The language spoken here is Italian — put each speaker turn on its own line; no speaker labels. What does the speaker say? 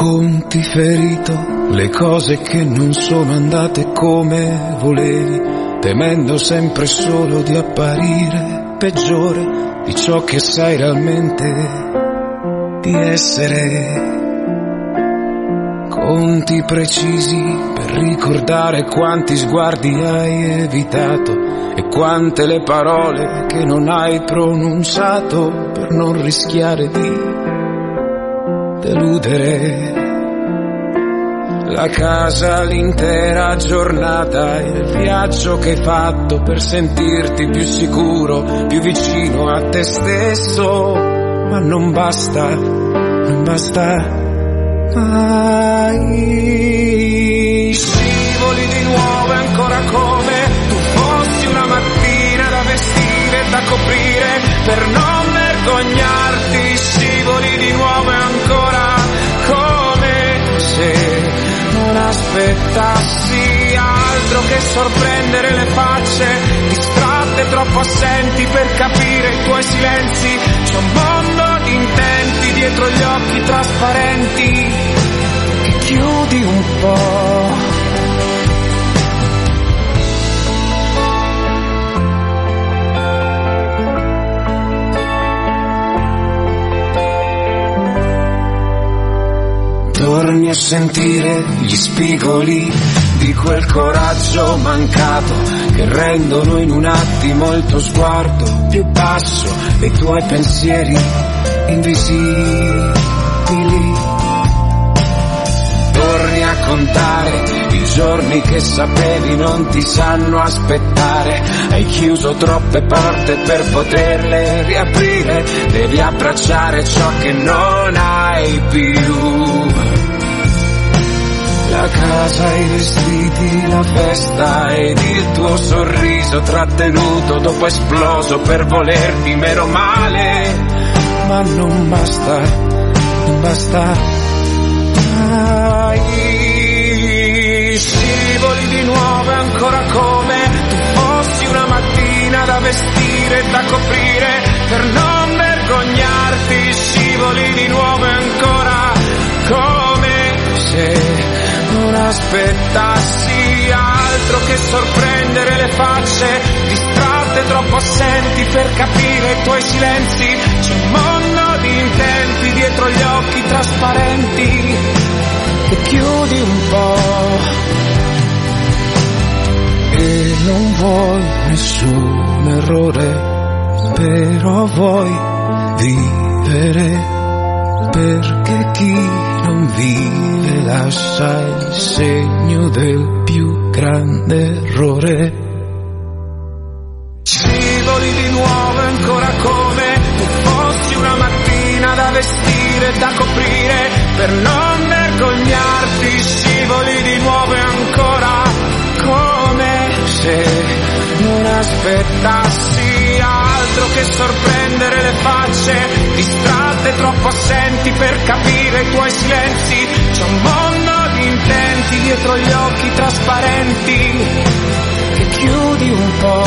Racconti ferito le cose che non sono andate come volevi, temendo sempre solo di apparire peggiore di ciò che sai realmente di essere. Conti precisi per ricordare quanti sguardi hai evitato e quante le parole che non hai pronunciato per non rischiare di deludere. La casa, l'intera giornata, il viaggio che hai fatto per sentirti più sicuro, più vicino a te stesso, ma non basta, non basta mai. Scivoli di nuovo e ancora come tu fossi una mattina da vestire e da coprire per non vergognarti. Scivoli di nuovo e ancora come se non aspettassi altro che sorprendere le facce distratte, troppo assenti per capire i tuoi silenzi. C'è un mondo di intenti dietro gli occhi trasparenti che chiudi un po'. Torni a sentire gli spigoli di quel coraggio mancato che rendono in un attimo il tuo sguardo più basso e i tuoi pensieri invisibili. Torni a contare i giorni che sapevi non ti sanno aspettare. Hai chiuso troppe porte per poterle riaprire. Devi abbracciare ciò che non hai più. La casa, i vestiti, la festa ed il tuo sorriso trattenuto dopo esploso per volerti meno male. Ma non basta, non basta mai. Scivoli di nuovo ancora come tu fossi una mattina da vestire e da coprire per non vergognarti. Scivoli di nuovo ancora come se non aspettassi altro che sorprendere le facce distratte, troppo assenti per capire i tuoi silenzi. C'è un mondo di intenti dietro gli occhi trasparenti che chiudi un po'. E non vuoi nessun errore, però vuoi vivere, perché chi non vive lascia il segno del più grande errore. Scivoli di nuovo ancora come tu fossi una mattina da vestire e da coprire per non vergognarti. Scivoli di nuovo ancora come se non aspettassi altro che sorprendere le facce distratte, troppo assenti per capire i tuoi silenzi. C'è un mondo di intenti dietro gli occhi trasparenti che chiudi un po'.